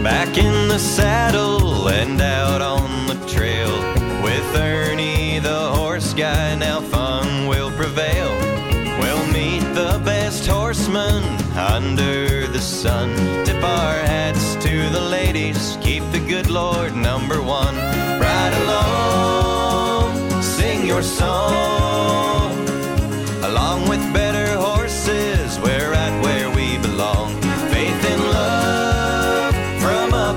Back in the saddle and out on the trail. With Ernie the horse guy, now fun will prevail. We'll meet the best horseman under the sun. Tip our hats to the ladies, keep the good Lord number one. Ride along, sing your song. Along with better horses, we're right where we belong. Faith and love from up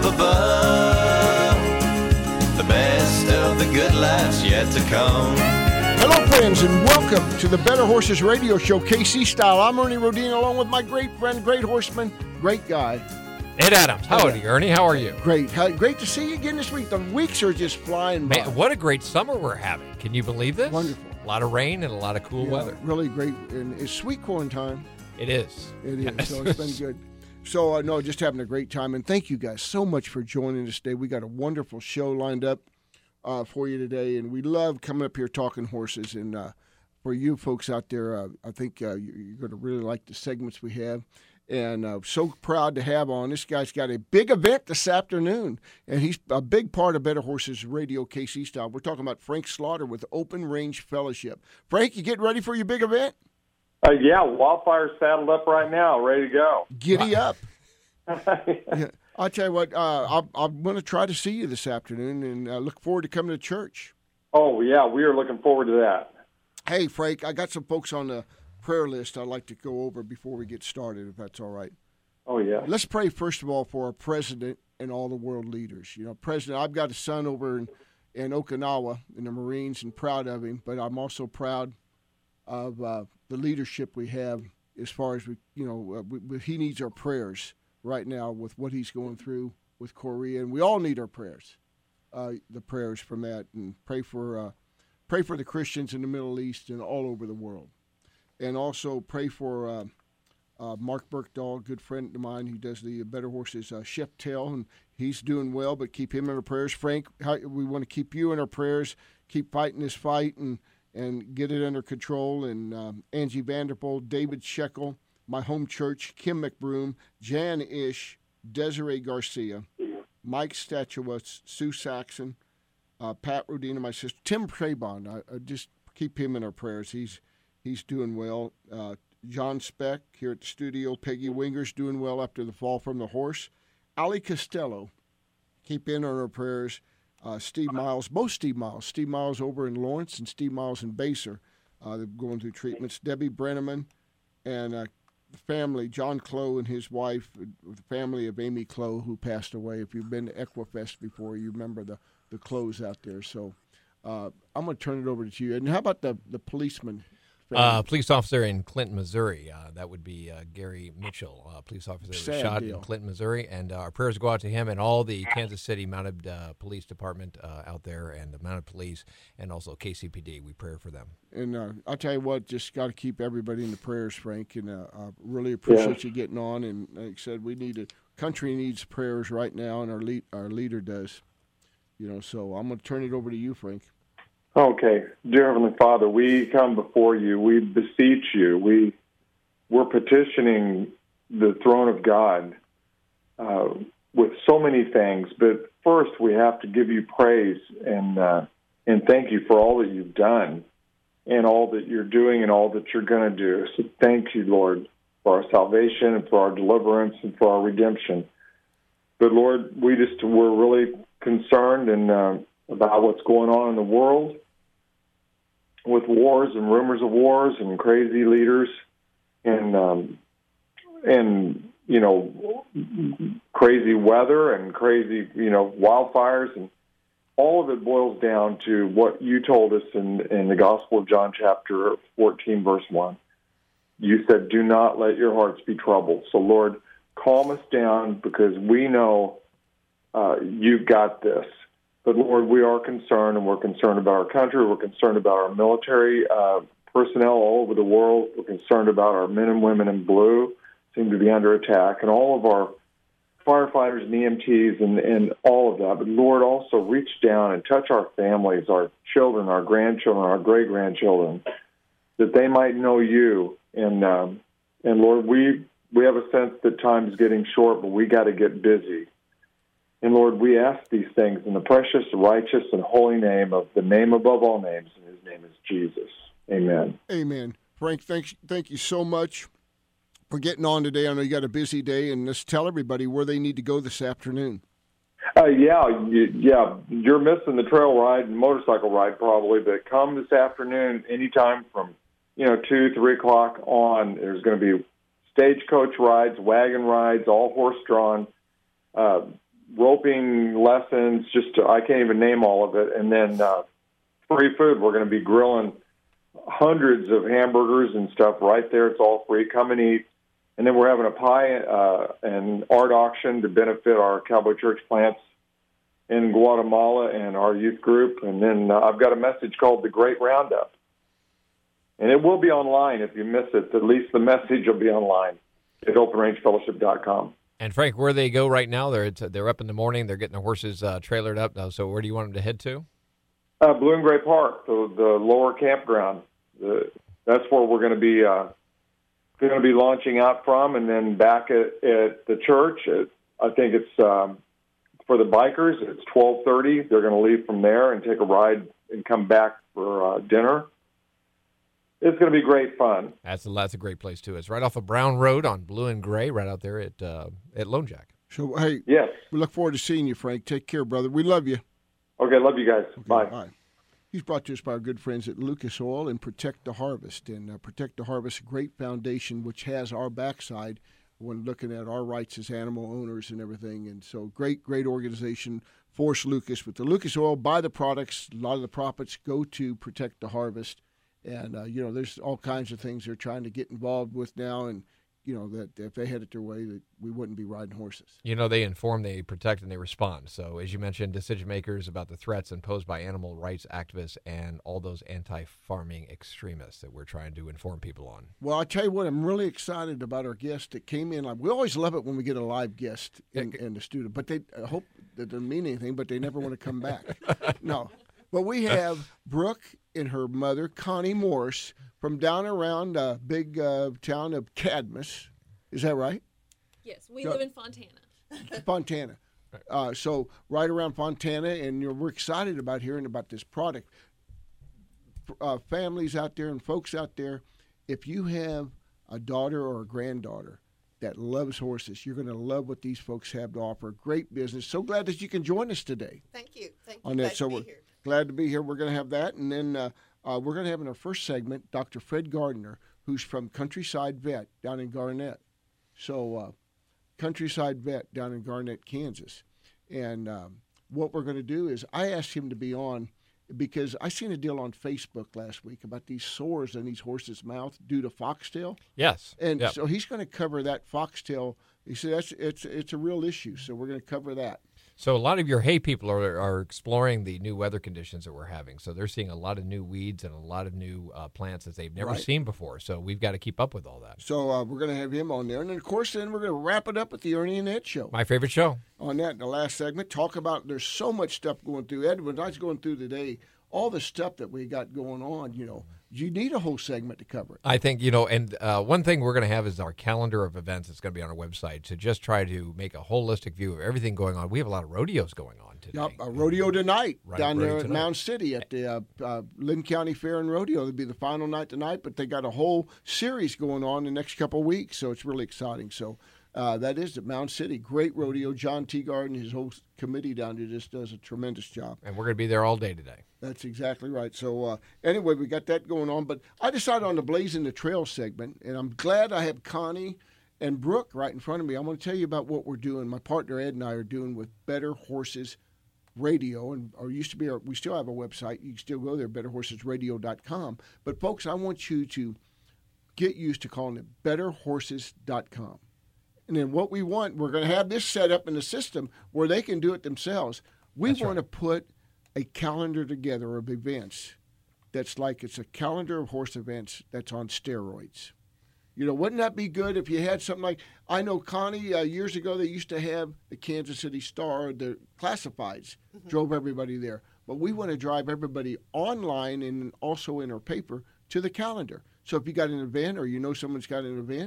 above. The best of the good life's yet to come. Hello, friends, and welcome to the Better Horses Radio Show, KC style. I'm Ernie Rodin, along with my great friend, great horseman, great guy, Ed Adams. How are you, Ernie? How are you? Great. Great to see you again this week. The weeks are just flying by. Man, what a great summer we're having. Can you believe this? Wonderful. A lot of rain and a lot of cool weather. Really great. And it's sweet corn time. It is. It is. So it's been good. So, no, just having a great time. And thank you guys so much for joining us today. We got a wonderful show lined up for you today. And we love coming up here talking horses. And for you folks out there, I think you're going to really like the segments we have. And so proud to have on. This guy's got a big event this afternoon, and he's a big part of Better Horses Radio KC style. We're talking about Frank Slaughter with Open Range Fellowship. Frank, you getting ready for your big event? Yeah, Wildfire's saddled up right now, ready to go. Giddy up. Yeah, I'll tell you what, I'm going to try to see you this afternoon, and I look forward to coming to church. Oh, yeah, we are looking forward to that. Hey, Frank, I got some folks on the prayer list I'd like to go over before we get started, if that's all right. Oh, yeah. Let's pray, first of all, for our president and all the world leaders. You know, President, I've got a son over in Okinawa in the Marines and proud of him, but I'm also proud of the leadership we have as far as, he needs our prayers right now with what he's going through with Korea, and we all need our prayers, the prayers from that, and pray for the Christians in the Middle East and all over the world. And also pray for Mark Burkdahl, a good friend of mine who does the Better Horses Chef Tail, and he's doing well, but keep him in our prayers. Frank, we want to keep you in our prayers, keep fighting this fight and get it under control. And Angie Vanderpool, David Shekel, my home church, Kim McBroom, Jan Ish, Desiree Garcia, Mike Statua, Sue Saxon, Pat Rodina, my sister, Tim Trabon. I just keep him in our prayers. He's doing well. John Speck here at the studio. Peggy Winger's doing well after the fall from the horse. Ali Costello, keep in on our prayers. Steve Miles, both Steve Miles. Steve Miles over in Lawrence and Steve Miles in Baser. They're going through treatments. Debbie Brenneman and the family, John Clough and his wife, the family of Amy Clough, who passed away. If you've been to Equifest before, you remember the Cloughs out there. So I'm going to turn it over to you. And how about the policeman? Police officer in Clinton, Missouri. That would be Gary Mitchell, police officer that was shot in Clinton, Missouri. And our prayers go out to him and all the Kansas City Mounted Police Department out there, and the Mounted Police, and also KCPD. We pray for them. And I'll tell you what, just got to keep everybody in the prayers, Frank. And I really appreciate you getting on. And like I said, country needs prayers right now, and our leader does. So I'm going to turn it over to you, Frank. Okay. Dear Heavenly Father, we come before you. We beseech you. We're petitioning the throne of God with so many things. But first, we have to give you praise and thank you for all that you've done and all that you're doing and all that you're going to do. So thank you, Lord, for our salvation and for our deliverance and for our redemption. But, Lord, we're really concerned about what's going on in the world, with wars and rumors of wars and crazy leaders and crazy weather and crazy, wildfires. And all of it boils down to what you told us in the Gospel of John chapter 14, verse 1. You said, do not let your hearts be troubled. So, Lord, calm us down because we know you've got this. But, Lord, we are concerned, and we're concerned about our country. We're concerned about our military personnel all over the world. We're concerned about our men and women in blue seem to be under attack, and all of our firefighters and EMTs and all of that. But, Lord, also reach down and touch our families, our children, our grandchildren, our great-grandchildren, that they might know you. And Lord, we have a sense that time is getting short, but we got to get busy. And Lord, we ask these things in the precious, righteous, and holy name of the name above all names, and his name is Jesus. Amen. Amen. Frank, thank you so much for getting on today. I know you got a busy day, and let's tell everybody where they need to go this afternoon. Yeah, you're missing the trail ride and motorcycle ride probably, but come this afternoon anytime from 2, 3 o'clock on. There's going to be stagecoach rides, wagon rides, all horse-drawn, roping lessons, I can't even name all of it, and then free food. We're going to be grilling hundreds of hamburgers and stuff right there. It's all free. Come and eat. And then we're having a pie and art auction to benefit our Cowboy Church plants in Guatemala and our youth group. And then I've got a message called The Great Roundup. And it will be online if you miss it. At least the message will be online at openrangefellowship.com. And Frank, where they go right now, they're up in the morning. They're getting the horses trailered up now. So where do you want them to head to? Blue and Gray Park, the lower campground. That's where we're going to be launching out from, and then back at the church. I think it's for the bikers. It's 12:30. They're going to leave from there and take a ride and come back for dinner. It's going to be great fun. That's a great place too. It's right off of Brown Road on Blue and Gray, right out there at Lone Jack. So hey, yes, we look forward to seeing you, Frank. Take care, brother. We love you. Okay, love you guys. Okay, bye. Bye. He's brought to us by our good friends at Lucas Oil and Protect the Harvest. And Protect the Harvest, a great foundation which has our backside when looking at our rights as animal owners and everything. And so great organization, Force Lucas. With the Lucas Oil, buy the products. A lot of the profits go to Protect the Harvest. And, there's all kinds of things they're trying to get involved with now. And, that if they had it their way, that we wouldn't be riding horses. They inform, they protect, and they respond. So, as you mentioned, decision makers about the threats imposed by animal rights activists and all those anti-farming extremists that we're trying to inform people on. Well, I tell you what, I'm really excited about our guest that came in. We always love it when we get a live guest in the studio, but they hope that doesn't mean anything, but they never want to come back. No. But we have Brooke and her mother, Connie Morse, from down around the big town of Cadmus. Is that right? Yes, we live in Fontana. Fontana. So right around Fontana, and we're excited about hearing about this product. Families out there and folks out there, if you have a daughter or a granddaughter that loves horses, you're going to love what these folks have to offer. Great business. So glad that you can join us today. Thank you. On that. So we're glad to be here. We're going to have that, and then we're going to have in our first segment Dr. Fred Gardner, who's from Countryside Vet down in Garnett. So Countryside Vet down in Garnett, Kansas. And what we're going to do is I asked him to be on because I seen a deal on Facebook last week about these sores in these horses' mouth due to foxtail. Yes. And so he's going to cover that foxtail. He said it's a real issue, so we're going to cover that. So a lot of your hay people are exploring the new weather conditions that we're having. So they're seeing a lot of new weeds and a lot of new plants that they've never seen before. So we've got to keep up with all that. So we're going to have him on there. And then, of course, we're going to wrap it up with the Ernie and Ed show. My favorite show. On that, in the last segment, talk about there's so much stuff going through. Ed, when I was going through today, all the stuff that we got going on, you need a whole segment to cover it. I think, and one thing we're going to have is our calendar of events that's going to be on our website to just try to make a holistic view of everything going on. We have a lot of rodeos going on today. Yep, a rodeo tonight down there at Mound City at the Lynn County Fair and Rodeo. It'll be the final night tonight, but they got a whole series going on the next couple of weeks, so it's really exciting. So that is at Mound City. Great rodeo. John Teagard and his whole committee down there just does a tremendous job. And we're going to be there all day today. That's exactly right. So anyway, we got that going on. But I decided on the Blazing the Trail segment, and I'm glad I have Connie and Brooke right in front of me. I'm going to tell you about what we're doing. My partner Ed and I are doing with Better Horses Radio, we still have a website. You can still go there, betterhorsesradio.com. But folks, I want you to get used to calling it betterhorses.com. And then what we want, we're going to have this set up in the system where they can do it themselves. We want to put a calendar together of events that's like it's a calendar of horse events that's on steroids. Wouldn't that be good if you had something like, I know Connie, years ago they used to have the Kansas City Star, the classifieds, drove everybody there. But we want to drive everybody online and also in our paper to the calendar. So if you got an event or someone's got an event,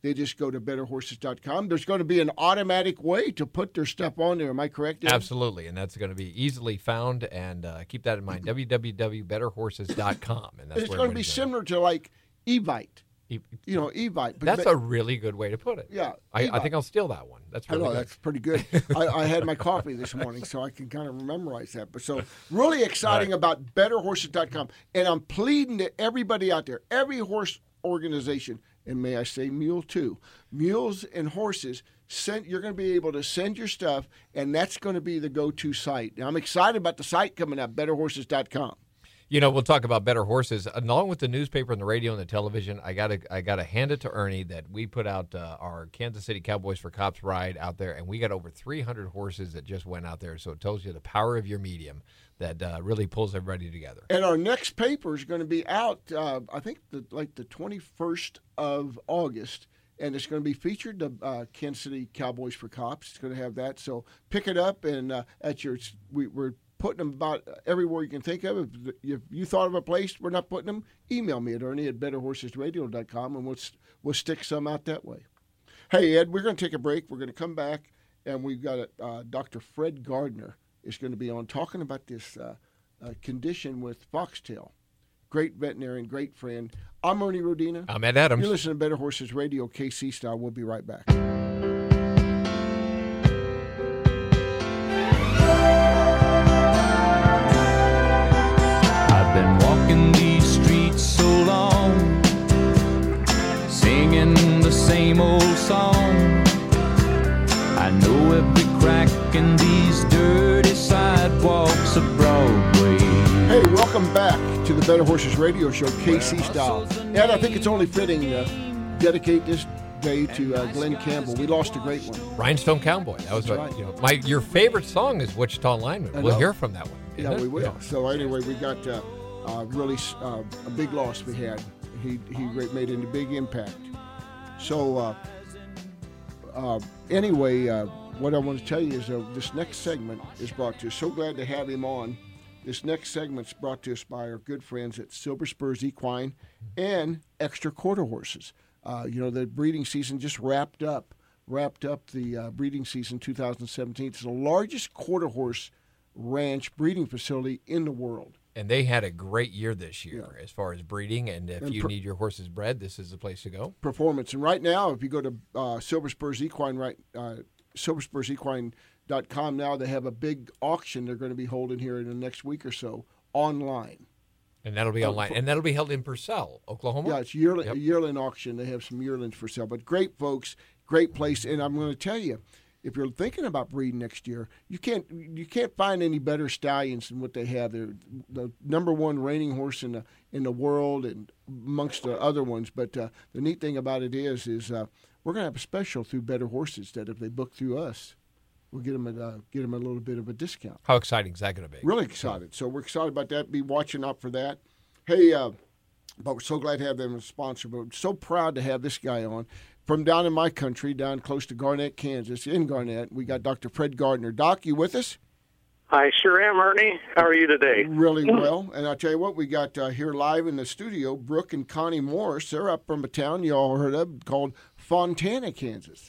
they just go to betterhorses.com. There's going to be an automatic way to put their stuff on there. Am I correct, Ed? Absolutely, and that's going to be easily found. And keep that in mind, www.betterhorses.com. And it's going to be similar to like Evite. Evite. That's a really good way to put it. Yeah. I think I'll steal that one. That's really good. That's pretty good. I had my coffee this morning, so I can kind of memorize that. But so really exciting about betterhorses.com. And I'm pleading to everybody out there, every horse organization, and may I say mule too, mules and horses, you're going to be able to send your stuff, and that's going to be the go-to site. Now, I'm excited about the site coming up, betterhorses.com. We'll talk about Better Horses. Along with the newspaper and the radio and the television, I gotta hand it to Ernie that we put out our Kansas City Cowboys for Cops ride out there, and we got over 300 horses that just went out there. So it tells you the power of your medium that really pulls everybody together. And our next paper is going to be out, I think, the 21st of August. And it's going to be featured, the Kansas City Cowboys for Cops. It's going to have that. So pick it up, and we're putting them about everywhere you can think of. If you thought of a place we're not putting them, email me at Ernie@BetterHorsesRadio.com, and we'll stick some out that way. Hey, Ed, we're going to take a break. We're going to come back, and we've got Dr. Fred Gardner is going to be on talking about this condition with foxtail. Great veterinarian, great friend. I'm Ernie Rodina. I'm Ed Adams. You're listening to Better Horses Radio, KC Style. We'll be right back. Been walking these streets so long, singing the same old song. I know every crack in these dirty sidewalks of Broadway. Hey, welcome back to the Better Horses Radio Show, KC Style. Ed, I think it's only fitting to dedicate this day to Glenn Campbell. We lost a great one. Rhinestone Cowboy. That was right. Your favorite song is Wichita Lineman. We'll hear from that one. Yeah, we will. Yeah. So anyway, we got really a big loss we had. He made a big impact. So anyway, what I want to tell you is this next segment is brought to us. So glad to have him on. This next segment's brought to us by our good friends at Silver Spurs Equine and Extra Quarter Horses. The breeding season just wrapped up the breeding season 2017. It's the largest quarter horse ranch breeding facility in the world. And they had a great year this year as far as breeding. And if you need your horses bred, this is the place to go. Performance. And right now, if you go to Silver Spurs Equine, silverspursequine.com now, they have a big auction they're going to be holding here in the next week or so online. And that'll be online. And that'll be held in Purcell, Oklahoma? Yeah, it's a yearling auction. They have some yearlings for sale. But great folks, great place. And I'm going to tell you, if you're thinking about breeding next year, you can't find any better stallions than what they have. They're the number one reigning horse in the world and amongst the other ones. But the neat thing about it is we're going to have a special through Better Horses that if they book through us, we'll get them a little bit of a discount. How exciting is that going to be? Really excited. So we're excited about that. Be watching out for that. Hey, but we're so glad to have them as a sponsor. But we're so proud to have this guy on. From down in my country, down close to Garnett, Kansas, in Garnett, we got Dr. Fred Gardner. Doc, you with us? I sure am, Ernie. How are you today? Really well. And I'll tell you what, we got here live in the studio, Brooke and Connie Morris. They're up from a town you all heard of called Fontana, Kansas.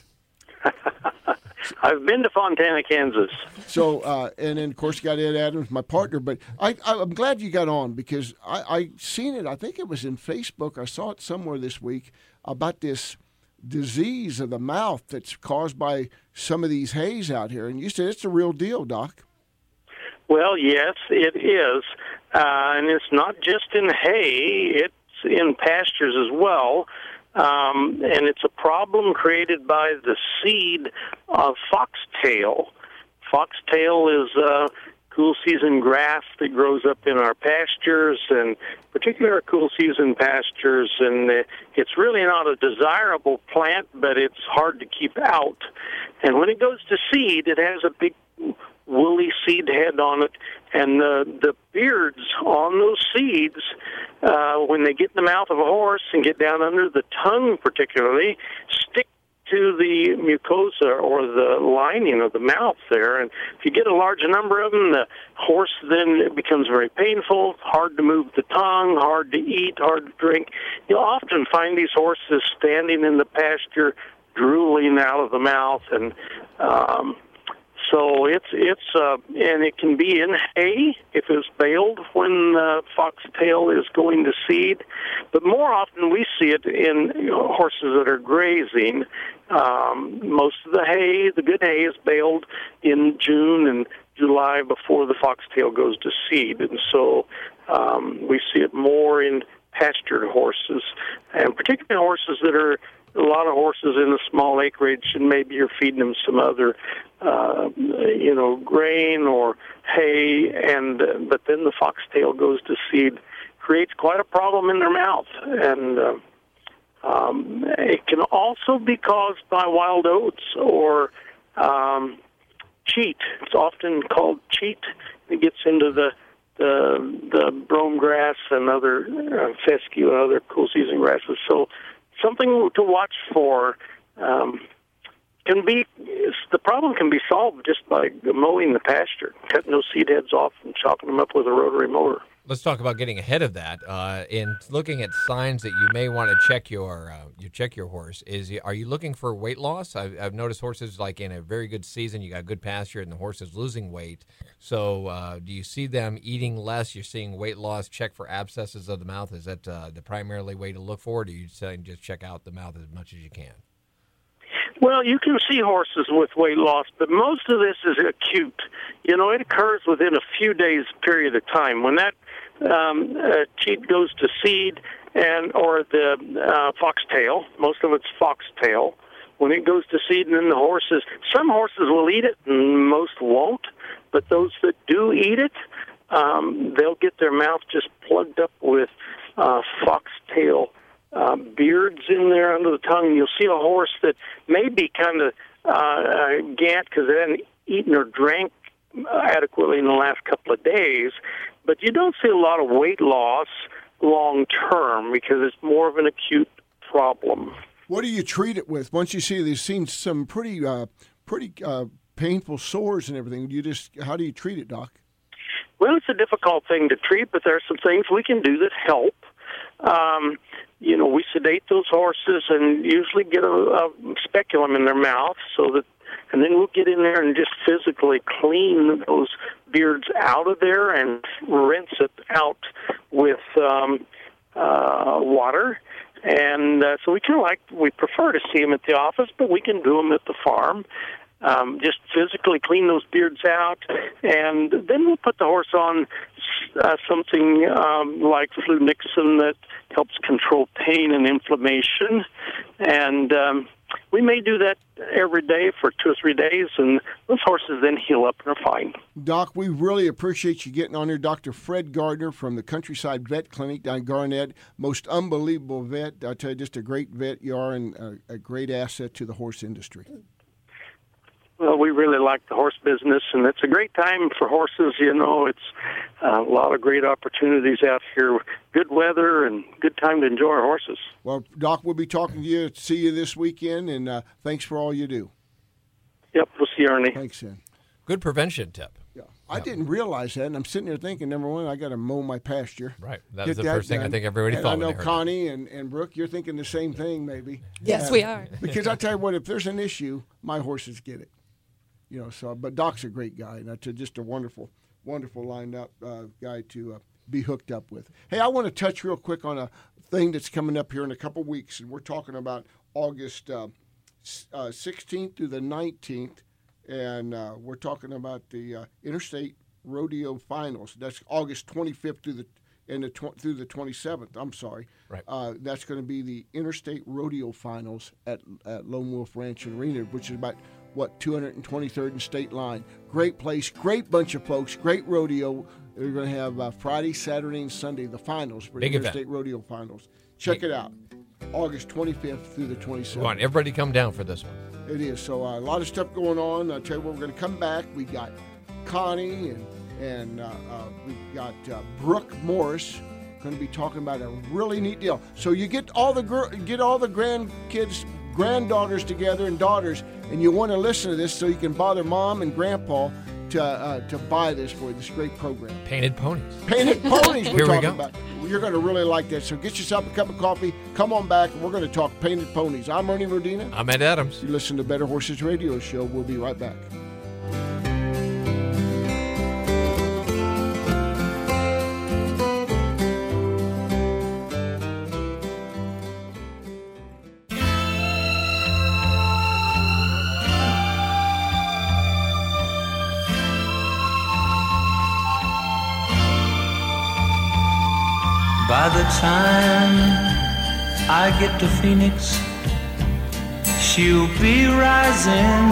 I've been to Fontana, Kansas. So, and then, of course, you got Ed Adams, my partner. But I'm glad you got on because I seen it. I think it was in Facebook. I saw it somewhere this week about this disease of the mouth that's caused by some of these hays out here. And you said it's a real deal, Doc. Well, yes, it is. And it's not just in hay. It's in pastures as well. And it's a problem created by the seed of foxtail. Foxtail is a cool season grass that grows up in our pastures, and particularly our cool season pastures. And it's really not a desirable plant, but it's hard to keep out. And when it goes to seed, it has a big woolly seed head on it, and the beards on those seeds, when they get in the mouth of a horse and get down under the tongue particularly, stick to the mucosa or the lining of the mouth there. And if you get a large number of them, the horse then it becomes very painful, hard to move the tongue, hard to eat, hard to drink. You'll often find these horses standing in the pasture, drooling out of the mouth, and so it's and it can be in hay if it's baled when foxtail is going to seed, but more often we see it in horses that are grazing. Most of the hay, the good hay, is baled in June and July before the foxtail goes to seed, and so we see it more in pastured horses, and particularly horses that are a lot of horses in a small acreage, and maybe you're feeding them some other, grain or hay, and but then the foxtail goes to seed, creates quite a problem in their mouth, and it can also be caused by wild oats or cheat. It's often called cheat. It gets into the brome grass and other fescue and other cool season grasses. So something to watch for. The problem can be solved just by mowing the pasture, cutting those seed heads off and chopping them up with a rotary mower. Let's talk about getting ahead of that. In looking at signs that you may want to check your horse, are you looking for weight loss? I've noticed horses like in a very good season, you got good pasture, and the horse is losing weight. So do you see them eating less? You're seeing weight loss. Check for abscesses of the mouth. Is that the primarily way to look for it? Or are you saying just check out the mouth as much as you can? Well, you can see horses with weight loss, but most of this is acute. It occurs within a few days period of time. When that cheat goes to seed or the foxtail, most of it's foxtail, when it goes to seed, and then some horses will eat it and most won't, but those that do eat it, they'll get their mouth just plugged up with foxtail beards in there under the tongue, and you'll see a horse that may be kind of gant because they hadn't eaten or drank adequately in the last couple of days, but you don't see a lot of weight loss long term because it's more of an acute problem. What do you treat it with? Once you see they've seen some pretty painful sores and everything, how do you treat it, Doc? Well, it's a difficult thing to treat, but there are some things we can do that help. We sedate those horses and usually get a speculum in their mouth and then we'll get in there and just physically clean those beards out of there and rinse it out with water. And so we prefer to see them at the office, but we can do them at the farm. Just physically clean those beards out, and then we'll put the horse on something like flunixin that helps control pain and inflammation. And we may do that every day for 2 or 3 days, and those horses then heal up and are fine. Doc, we really appreciate you getting on here. Dr. Fred Gardner from the Countryside Vet Clinic down in Garnett. Most unbelievable vet. I tell you, just a great vet you are, and a great asset to the horse industry. Well, we really like the horse business, and it's a great time for horses. It's a lot of great opportunities out here, good weather, and good time to enjoy our horses. Well, Doc, we'll be talking to you. See you this weekend, and thanks for all you do. Yep, we'll see you, Ernie. Thanks, Sam. Good prevention tip. Yeah. I didn't realize that, and I'm sitting there thinking, number one, I got to mow my pasture. Right. That was the first thing I think everybody and thought. I know when they heard Connie and Brooke, you're thinking the same thing, maybe. Yes, we are. Because I tell you what, if there's an issue, my horses get it. But Doc's a great guy, and just a wonderful, wonderful lined-up guy to be hooked up with. Hey, I want to touch real quick on a thing that's coming up here in a couple weeks, and we're talking about August 16th through the 19th, and we're talking about the Interstate Rodeo Finals. That's August 25th through the 27th. I'm sorry. Right. That's going to be the Interstate Rodeo Finals at Lone Wolf Ranch and Arena, which is about 223rd and State Line. Great place, great bunch of folks, great rodeo. They're going to have Friday, Saturday, and Sunday, the finals for the Interstate Rodeo Finals. Check it out. August 25th through the 27th. Come on, everybody come down for this one. It is. So a lot of stuff going on. I'll tell you what, we're going to come back. We got Connie and we got Brooke Morris going to be talking about a really neat deal. So you get all the grandkids, granddaughters together and daughters, and you want to listen to this so you can bother Mom and Grandpa to buy this for you, this great program. Painted Ponies. Painted Ponies we're talking go. about. You're going to really like that. So get yourself a cup of coffee. Come on back, and we're going to talk Painted Ponies. I'm Ernie Rodina. I'm Ed Adams. You listen to Better Horses Radio Show. We'll be right back. By the time I get to Phoenix, she'll be rising.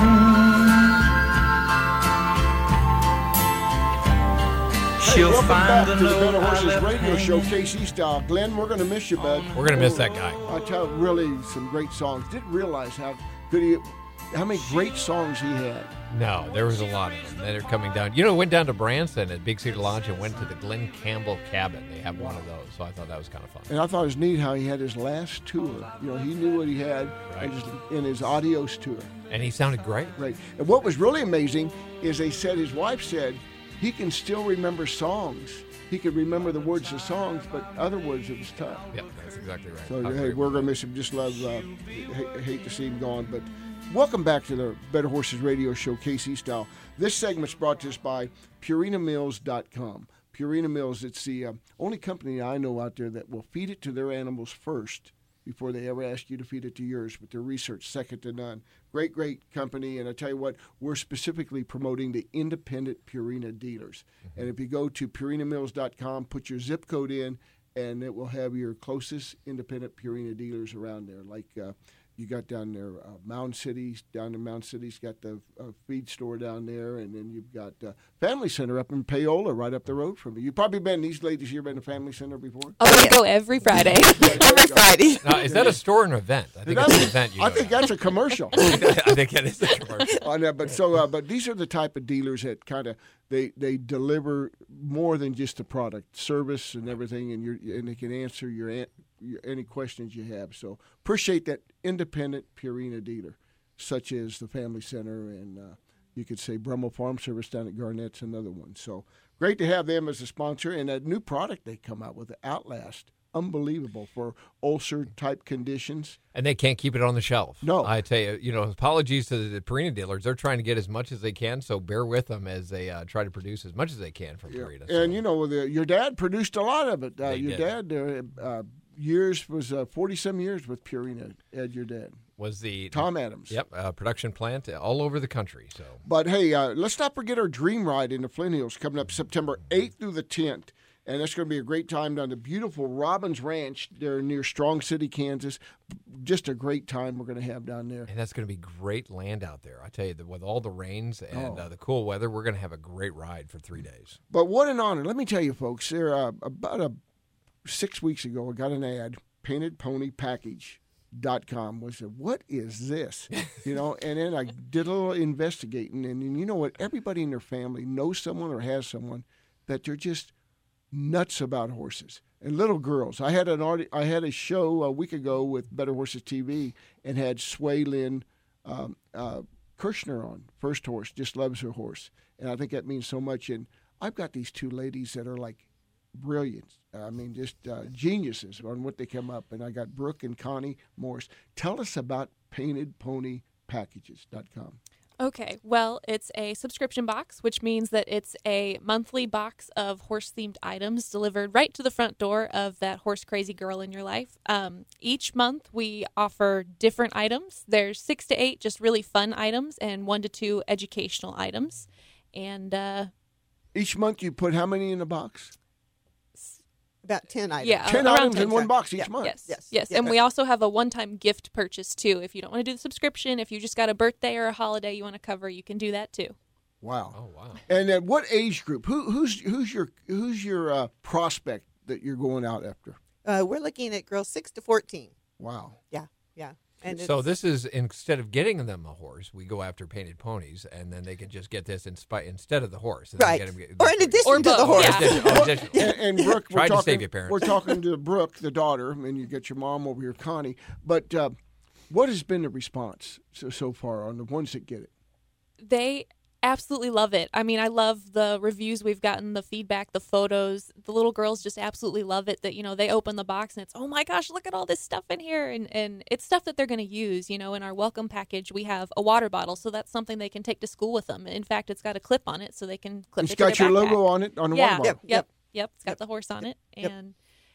She'll welcome find back the to the note Better I Horses left Radio Show, hanging. KC Style. Glenn, we're going to miss you, bud. We're going to miss that guy. I tell you, really some great songs. Didn't realize how good how many great songs he had. No, there was a lot of them. They're coming down. You know, went down to Branson at Big Cedar Lodge and went to the Glenn Campbell Cabin. They have one of those, so I thought that was kind of fun. And I thought it was neat how he had his last tour. You know, he knew what he had Right. in his Adios tour. And he sounded great. Right. And what was really amazing is his wife said, he can still remember songs. He could remember the words of songs, but other words it was tough. Yeah, that's exactly right. So, How hey, great we're was going to it? miss him. Just love, hate to see him gone. But welcome back to the Better Horses Radio Show, KC Style. This segment's brought to us by PurinaMills.com. Purina Mills, it's the only company I know out there that will feed it to their animals first before they ever ask you to feed it to yours, with their research second to none. Great, great company. And I tell you what, we're specifically promoting the independent Purina dealers. Mm-hmm. And if you go to PurinaMills.com, put your zip code in, and it will have your closest independent Purina dealers around there. Like you got down there, Mound City's got the feed store down there, and then you've got Family Center up in Paola, right up the road from you. You've probably been, these ladies here, been to Family Center before? Oh, we go every Friday. Every Friday. Now, is that a store or an event? I think it's an event. I think that's a commercial. I think that is a commercial. I know, but but these are the type of dealers that kind of they deliver more than just the product, service and everything, and they can answer your any questions you have. So appreciate that independent Purina dealer, such as the Family Center, and you could say Brummel Farm Service down at Garnett's another one. So great to have them as a sponsor, and that new product they come out with, the Outlast. Unbelievable for ulcer-type conditions. And they can't keep it on the shelf. No. I tell you, apologies to the Purina dealers. They're trying to get as much as they can, so bear with them as they try to produce as much as they can from Purina. And, your dad produced a lot of it. Your did. dad, 40-some years with Purina, Ed, your dad. Was the Tom Adams. Yep, production plant all over the country. So, but hey, let's not forget our Dream Ride in the Flint Hills coming up September 8th through the 10th. And that's going to be a great time down the beautiful Robbins Ranch there near Strong City, Kansas. Just a great time we're going to have down there. And that's going to be great land out there. I tell you, with all the rains and the cool weather, we're going to have a great ride for 3 days. But what an honor. Let me tell you, folks, there about 6 weeks ago, I got an ad, paintedponypackage.com. I said, what is this? And then I did a little investigating, and you know what? Everybody in their family knows someone or has someone that they're just nuts about horses. And little girls. I had a show a week ago with Better Horses TV and had Sway Lynn Kirshner on, First Horse, just loves her horse. And I think that means so much. And I've got these two ladies that are like brilliant. I mean, just geniuses on what they come up. And I got Brooke and Connie Morris. Tell us about paintedponypackages.com. Okay, well, it's a subscription box, which means that it's a monthly box of horse-themed items delivered right to the front door of that horse-crazy girl in your life. Each month, we offer different items. There's 6 to 8 just really fun items and 1 to 2 educational items. And each month you put how many in the box? About 10 items. Yeah, 10 around items 10. in one box each month. Yes. And we also have a one-time gift purchase, too. If you don't want to do the subscription, if you just got a birthday or a holiday you want to cover, you can do that, too. Wow. Oh, wow. And at what age group? Who's your prospect that you're going out after? We're looking at girls 6 to 14. Wow. Yeah. And So this is, instead of getting them a horse, we go after painted ponies, and then they can just get this instead of the horse. And right. Get them, or in addition to the horse. Yeah. And Brooke, to save you, parents. We're talking to Brooke, the daughter, and you get your mom over here, Connie. But What has been the response so far on the ones that get it? They absolutely love it. I mean, I love the reviews we've gotten, the feedback, the photos. The little girls just absolutely love it that, they open the box and it's, oh my gosh, look at all this stuff in here. And it's stuff that they're going to use. In our welcome package, we have a water bottle. So that's something they can take to school with them. In fact, it's got a clip on it so they can clip it to their backpack. It's got your logo on it on the water bottle. Yep. It's got the horse on it. And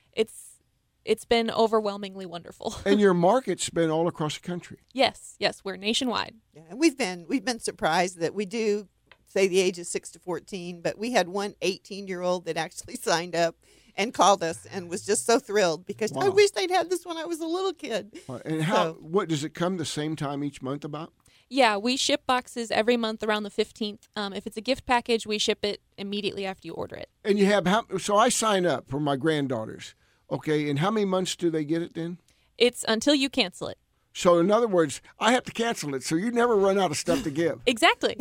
it's been overwhelmingly wonderful. And your market's been all across the country. Yes, we're nationwide. Yeah, and we've been surprised that we do say the age is 6 to 14, but we had one 18-year-old that actually signed up and called us and was just so thrilled because I wish they'd had this when I was a little kid. And what does it come the same time each month about? Yeah, we ship boxes every month around the 15th. If it's a gift package, we ship it immediately after you order it. And you have so I sign up for my granddaughters. Okay, and how many months do they get it then? It's until you cancel it. So in other words, I have to cancel it, so you never run out of stuff to give. Exactly.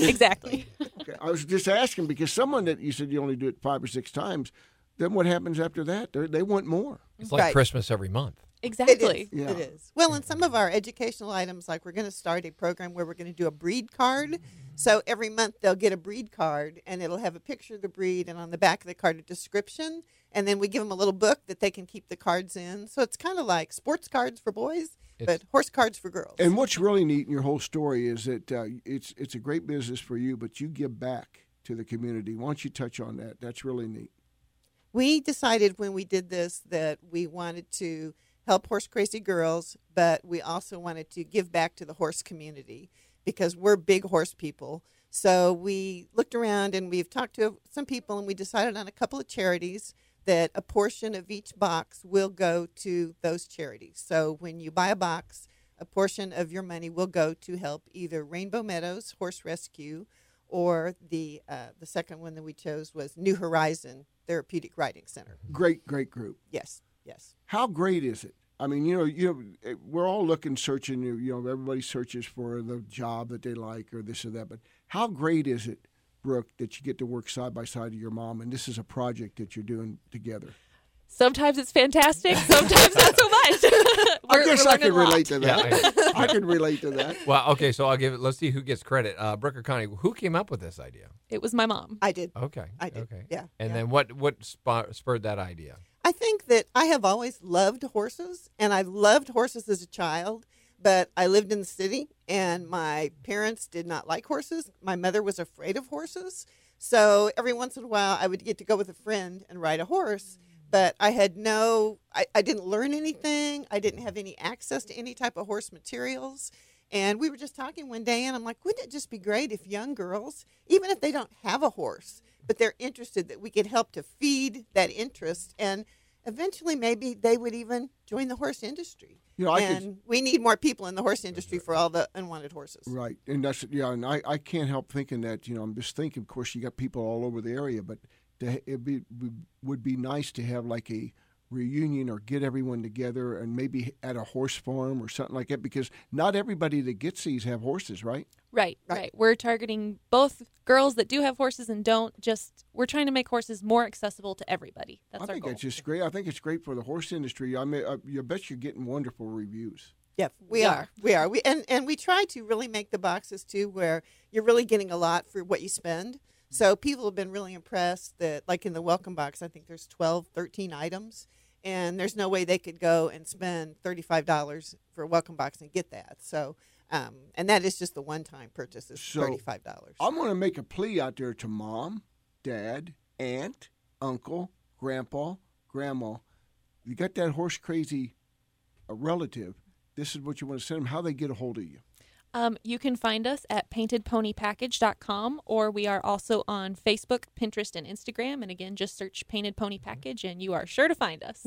Okay, I was just asking because someone that you said you only do it 5 or 6 times, then what happens after that? They want more. It's like Christmas every month. Exactly. It is. Well, and some of our educational items, like we're going to start a program where we're going to do a breed card. So every month they'll get a breed card, and it'll have a picture of the breed, and on the back of the card a description. And then we give them a little book that they can keep the cards in. So it's kind of like sports cards for boys, but horse cards for girls. And what's really neat in your whole story is that it's a great business for you, but you give back to the community. Why don't you touch on that? That's really neat. We decided when we did this that we wanted to help horse crazy girls, but we also wanted to give back to the horse community because we're big horse people. So we looked around and we've talked to some people and we decided on a couple of charities that a portion of each box will go to those charities. So when you buy a box, a portion of your money will go to help either Rainbow Meadows Horse Rescue or the second one that we chose was New Horizon Therapeutic Riding Center. Great group. Yes. How great is it? I mean, we're all searching, everybody searches for the job that they like or this or that, but how great is it, Brooke, that you get to work side by side with your mom, and this is a project that you're doing together? Sometimes it's fantastic. Sometimes not so much. I guess I can relate to that. Yeah, I can relate to that. Well, okay, so let's see who gets credit. Brooke or Connie, who came up with this idea? It was my mom. I did. Okay. I did. Okay. Yeah. And then what spurred that idea? I think that I have always loved horses, and I loved horses as a child, but I lived in the city, and my parents did not like horses. My mother was afraid of horses, so every once in a while I would get to go with a friend and ride a horse, but I had I didn't learn anything. I didn't have any access to any type of horse materials. And we were just talking one day, and I'm like, wouldn't it just be great if young girls, even if they don't have a horse, but they're interested, that we could help to feed that interest, and eventually maybe they would even join the horse industry. We need more people in the horse industry for all the unwanted horses. Right, and and I can't help thinking that, I'm just thinking, of course, you got people all over the area, but it would be nice to have like a reunion or get everyone together and maybe at a horse farm or something like that, because not everybody that gets these have horses, right? Right. We're targeting both girls that do have horses and don't. We're trying to make horses more accessible to everybody. That's our goal. I think that's just great. I think it's great for the horse industry. I mean, you bet you're getting wonderful reviews. Yep, we are. And we try to really make the boxes too where you're really getting a lot for what you spend. So people have been really impressed that, like in the welcome box, I think there's 12, 13 items. And there's no way they could go and spend $35 for a welcome box and get that. So, and that is just the one-time purchase is $35. I'm going to make a plea out there to mom, dad, aunt, uncle, grandpa, grandma. You got that horse crazy relative. This is what you want to send them. How they get a hold of you? You can find us at paintedponypackage.com, or we are also on Facebook, Pinterest, and Instagram. And again, just search Painted Pony Package, and you are sure to find us.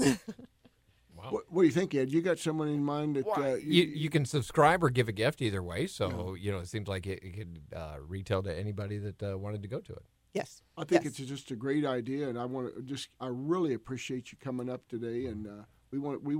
Wow. What do you think, Ed? You got someone in mind that you can subscribe or give a gift either way. So it seems like it could retail to anybody that wanted to go to it. Yes, I think it's just a great idea, and I really appreciate you coming up today. And we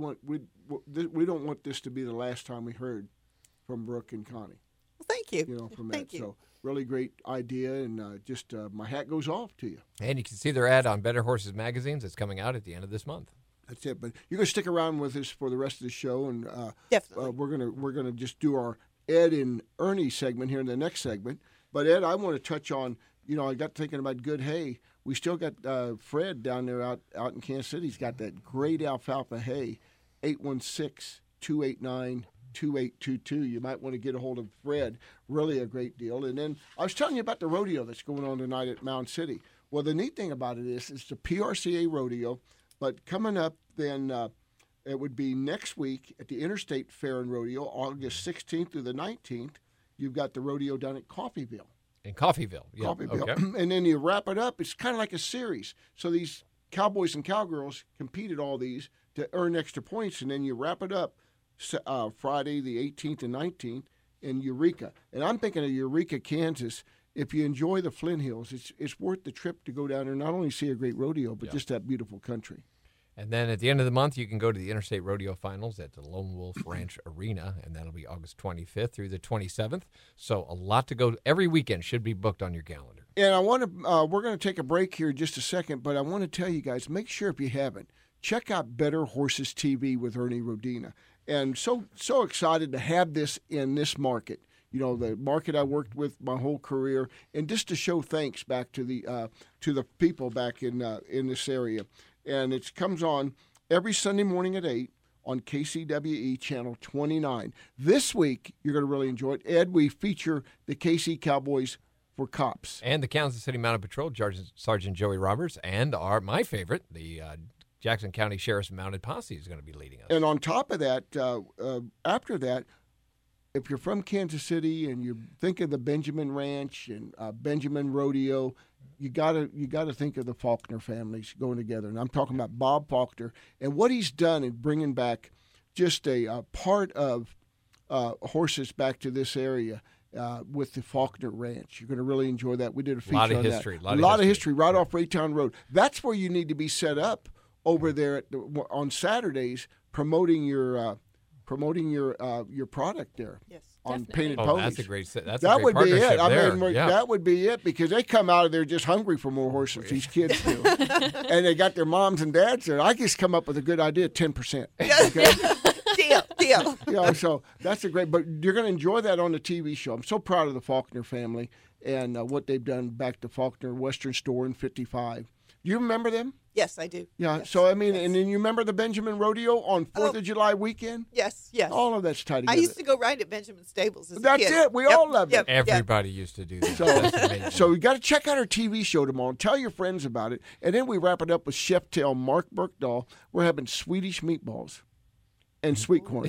don't want this to be the last time we heard from Brooke and Connie. Well, thank you. Thank you. So really great idea, and my hat goes off to you. And you can see their ad on Better Horses magazines. It's coming out at the end of this month. That's it. But you're going to stick around with us for the rest of the show, and definitely we're gonna just do our Ed and Ernie segment here in the next segment. But Ed, I want to touch on. I got thinking about good hay. We still got Fred down there out in Kansas City. He's got that great alfalfa hay. 816-289-2822. You might want to get a hold of Fred. Really a great deal. And then I was telling you about the rodeo that's going on tonight at Mound City. Well, the neat thing about it is it's the PRCA rodeo. But coming up, then it would be next week at the Interstate Fair and Rodeo, August 16th through the 19th. You've got the rodeo down at Coffeyville. In Coffeyville, yeah. Coffeyville. Okay. And then you wrap it up. It's kind of like a series. So these cowboys and cowgirls compete at all these to earn extra points, and then you wrap it up Friday the 18th and 19th in Eureka. And I'm thinking of Eureka, Kansas. If you enjoy the Flint Hills, it's worth the trip to go down there and not only see a great rodeo, but just that beautiful country. And then at the end of the month, you can go to the Interstate Rodeo Finals at the Lone Wolf Ranch Arena, and that'll be August 25th through the 27th. So a lot to go. Every weekend should be booked on your calendar. And I want to. We're going to take a break here in just a second, but I want to tell you guys, make sure if you haven't, check out Better Horses TV with Ernie Rodina. And so excited to have this in this market. The market I worked with my whole career, and just to show thanks back to the people back in this area. And it comes on every Sunday morning at 8 on KCWE Channel 29. This week, you're going to really enjoy it. Ed, we feature the KC Cowboys for Cops. And the Kansas City Mounted Patrol, Sergeant Joey Roberts, and my favorite, the Jackson County Sheriff's Mounted Posse is going to be leading us. And on top of that, after that, if you're from Kansas City and you think of the Benjamin Ranch and Benjamin Rodeo, you gotta think of the Faulkner families going together. And I'm talking about Bob Faulkner and what he's done in bringing back just a part of horses back to this area with the Faulkner Ranch. You're going to really enjoy that. We did a feature on that. A lot of history right off Raytown Road. That's where you need to be set up over there on Saturdays, promoting your product there. Yes. On Definitely. Painted Ponies. That's a great. That would be it. There. That would be it because they come out of there just hungry for more horses. These kids do, and they got their moms and dads there. I just come up with a good idea: 10%. Okay? Deal. So that's a great. But you're going to enjoy that on the TV show. I'm so proud of the Faulkner family and what they've done back to Faulkner Western Store in '55. Do you remember them? Yes, I do. Yeah. Yes. So, I mean, yes. and then you remember the Benjamin Rodeo on 4th of July weekend? Yes. All of that's tied together. I used to go ride at Benjamin Stables as a That's kid. it. We all loved it. Everybody used to do that. So you got to check out our TV show tomorrow and tell your friends about it. And then we wrap it up with Chef Tail Mark Burkdahl. We're having Swedish meatballs and sweet corn.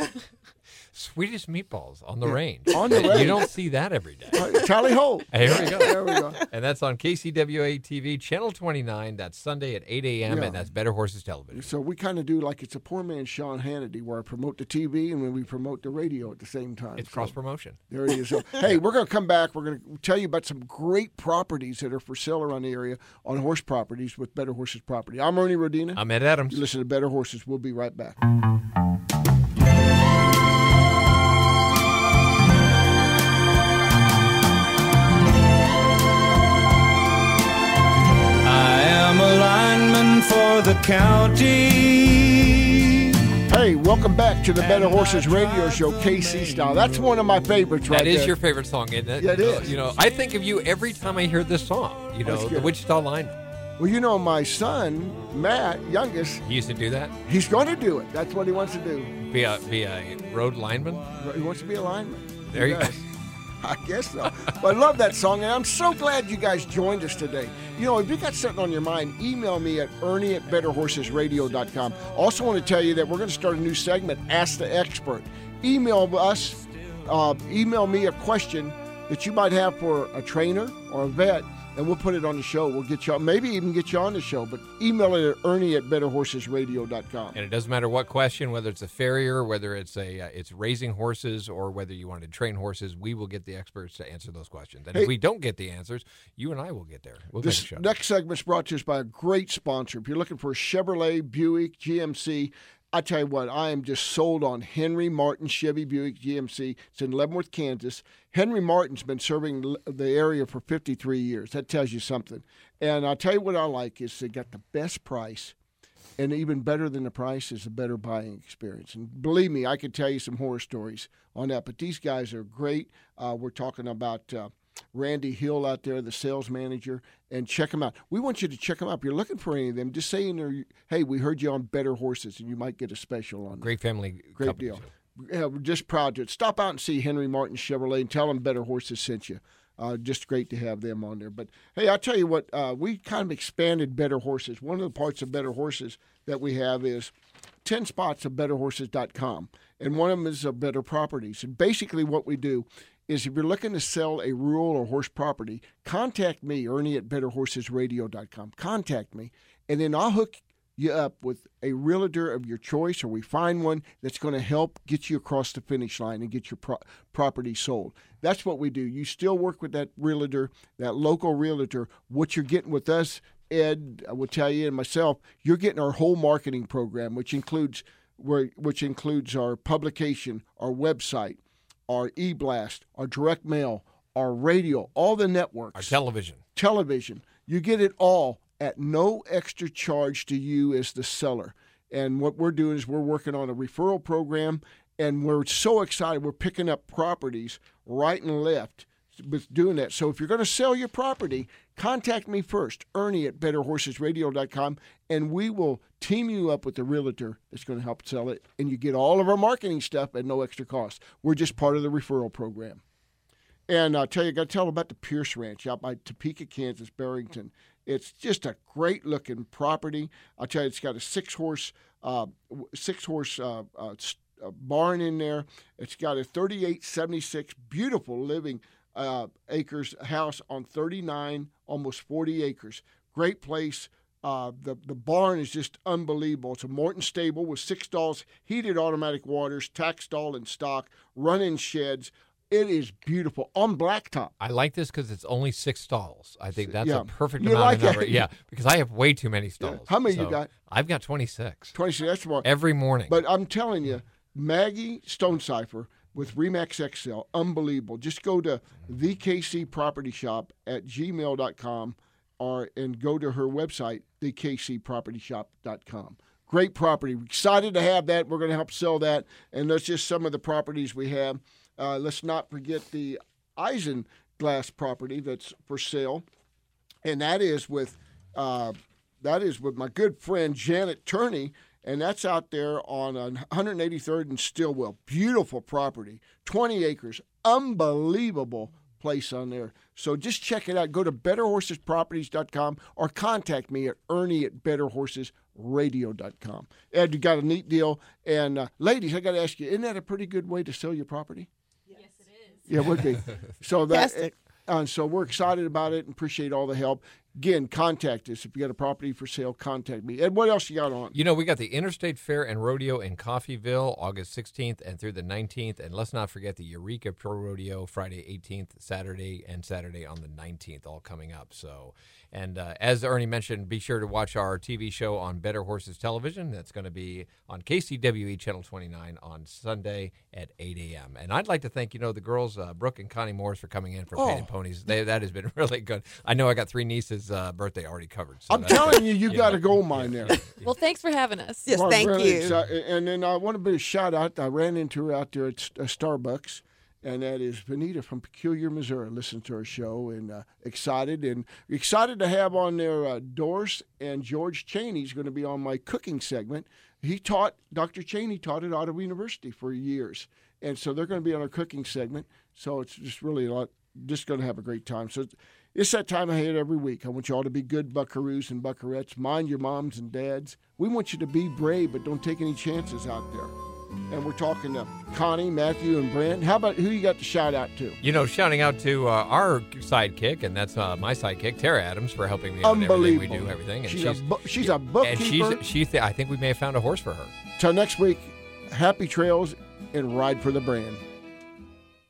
Swedish meatballs on the range. On the range. You don't see that every day. Tally ho. Here we go. There we go. And that's on KCWA TV, Channel 29. That's Sunday at 8 a.m., Yeah. and that's Better Horses Television. So we kind of do like it's a poor man's Sean Hannity, where I promote the TV and when we promote the radio at the same time. It's cross-promotion. There it is. So, hey, we're going to come back. We're going to tell you about some great properties that are for sale around the area on horse properties with Better Horses Property. I'm Ernie Rodina. I'm Ed Adams. You listen to Better Horses. We'll be right back. For the county. Hey, welcome back to the Better Horses radio show, KC Style. That's one of my favorites right there. That is your favorite song, isn't it? Yeah, it is. I think of you every time I hear this song. The Wichita lineman. Well, my son, Matt, youngest, He used to do that? he's going to do it. That's what he wants to do. Be a road lineman? He wants to be a lineman. There you go. I guess so. But I love that song, and I'm so glad you guys joined us today. If you got something on your mind, email me at Ernie@BetterHorsesRadio.com. Also want to tell you that we're going to start a new segment, Ask the Expert. Email me a question that you might have for a trainer or a vet, and we'll put it on the show. We'll get you, maybe even get you on the show, but email it at Ernie@BetterHorsesRadio.com. And it doesn't matter what question, whether it's a farrier, whether it's it's raising horses, or whether you want to train horses, we will get the experts to answer those questions. And if we don't get the answers, you and I will get there. We'll This next segment is brought to us by a great sponsor. If you're looking for a Chevrolet, Buick, GMC, I tell you what, I am just sold on Henry Martin Chevy Buick GMC. It's in Leavenworth, Kansas. Henry Martin's been serving the area for 53 years. That tells you something. And I'll tell you what I like is they got the best price. And even better than the price is a better buying experience. And believe me, I could tell you some horror stories on that. But these guys are great. We're talking about Randy Hill out there, the sales manager, and check them out. We want you to check them out. If you're looking for any of them, just say in there, hey, we heard you on Better Horses, and you might get a special on Great family. Great deal. Yeah, we're just proud to stop out and see Henry Martin Chevrolet and tell them Better Horses sent you. Just great to have them on there. But, hey, I'll tell you what, we kind of expanded Better Horses. One of the parts of Better Horses that we have is 10 spots of betterhorses.com, and one of them is Better Properties. And basically what we do is if you're looking to sell a rural or horse property, contact me, Ernie at betterhorsesradio.com. Contact me, and then I'll hook you up with a realtor of your choice, or we find one that's going to help get you across the finish line and get your property sold. That's what we do. You still work with that realtor, that local realtor. What you're getting with us, Ed, I will tell you, and myself, you're getting our whole marketing program, which includes our publication, our website, our e-blast, our direct mail, our radio, all the networks. Our television. You get it all at no extra charge to you as the seller. And what we're doing is we're working on a referral program, and we're so excited. We're picking up properties right and left with doing that. So if you're going to sell your property, contact me first, Ernie at betterhorsesradio.com, and we will team you up with the realtor that's going to help sell it, and you get all of our marketing stuff at no extra cost. We're just part of the referral program. And I'll tell you, I got to tell about the Pierce Ranch out by Topeka, Kansas, Barrington. It's just a great-looking property. I'll tell you, it's got a six-horse barn in there. It's got a 3876 beautiful living acres house on 39, almost 40 acres. Great place. The barn is just unbelievable. It's a Morton stable with 6 stalls, heated automatic waters, tack stall in stock, run-in sheds. It is beautiful on blacktop. I like this because it's only 6 stalls. I think that's a perfect amount of number. Yeah, because I have way too many stalls. Yeah. How many you got? I've got 26. 26, that's more. Every morning. But I'm telling you, Maggie Stonecipher with Remax XL, unbelievable. Just go to thekcpropertyshop@gmail.com and go to her website, thekcpropertyshop.com. Great property. We're excited to have that. We're going to help sell that. And that's just some of the properties we have. Let's not forget the Isinglass property that's for sale, and that is with my good friend Janet Turney, and that's out there on 183rd and Stillwell. Beautiful property, 20 acres, unbelievable place on there. So just check it out. Go to betterhorsesproperties.com or contact me at Ernie at betterhorsesradio.com. Ed, you got a neat deal. And ladies, I got to ask you, isn't that a pretty good way to sell your property? Yeah, it would be. So so we're excited about it and appreciate all the help. Again, contact us. If you got a property for sale, contact me. Ed, what else you got on? You know, we got the Interstate Fair and Rodeo in Coffeyville, August 16th and through the 19th. And let's not forget the Eureka Pro Rodeo, Friday 18th, Saturday on the 19th, all coming up. So, and as Ernie mentioned, be sure to watch our TV show on Better Horses Television. That's going to be on KCWE Channel 29 on Sunday at 8 a.m. And I'd like to thank, the girls, Brooke and Connie Morris, for coming in from Painted Ponies. That has been really good. I know I got 3 nieces' birthday already covered. So I'm telling you, you got a gold mine there. Well, thanks for having us. Yes, thank you. And then I want to be a shout out. I ran into her out there at Starbucks. And that is Benita from Peculiar, Missouri. Listen to our show and excited to have on there Doris and George Cheney's going to be on my cooking segment. Dr. Cheney taught at Ottawa University for years, and so they're going to be on our cooking segment. So it's just really just going to have a great time. So it's that time ahead every week. I want you all to be good buckaroos and buckarettes. Mind your moms and dads. We want you to be brave, but don't take any chances out there. And we're talking to Connie, Matthew, and Brent. How about who you got to shout out to? Shouting out to our sidekick, and that's my sidekick, Tara Adams, for helping me out in everything we do, everything. And she's a bookkeeper. And I think we may have found a horse for her. Till next week, happy trails and ride for the brand.